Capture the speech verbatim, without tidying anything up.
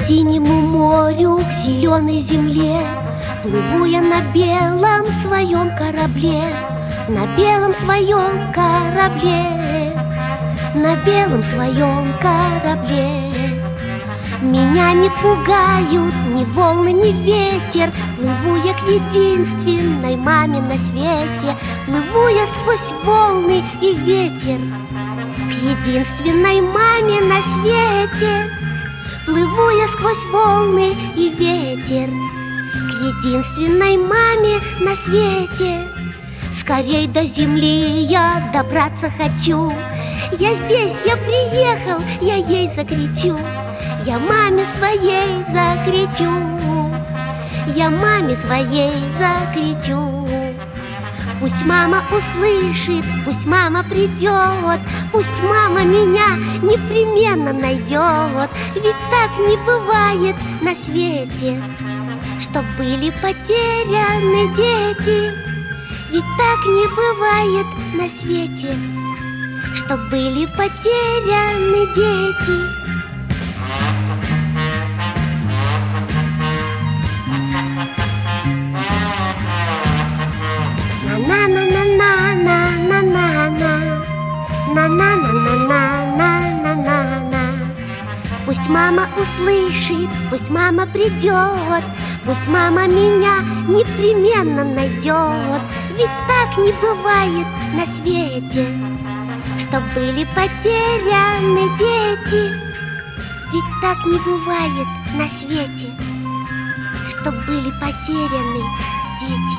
синему морю, к зеленой земле плыву я на белом своем корабле, на белом своем корабле, на белом своем корабле. Меня не пугают ни волны, ни ветер. Плыву я к единственной маме на свете. Плыву я сквозь волны и ветер к единственной маме на свете. Плыву я сквозь волны и ветер к единственной маме на свете. Скорей до земли я добраться хочу. Я здесь, я приехал, я ей закричу. Я маме своей закричу, я маме своей закричу. Пусть мама услышит, пусть мама придет, пусть мама меня непременно найдет. Ведь так не бывает на свете, чтоб были потеряны дети. Ведь так не бывает на свете, чтоб были потеряны дети. На-на-на-на-на-на-на-на-на-на-на-на. Пусть мама услышит, пусть мама придет, пусть мама меня непременно найдет. Ведь так не бывает на свете, чтоб были потеряны дети. Ведь так не бывает на свете, чтоб были потеряны дети.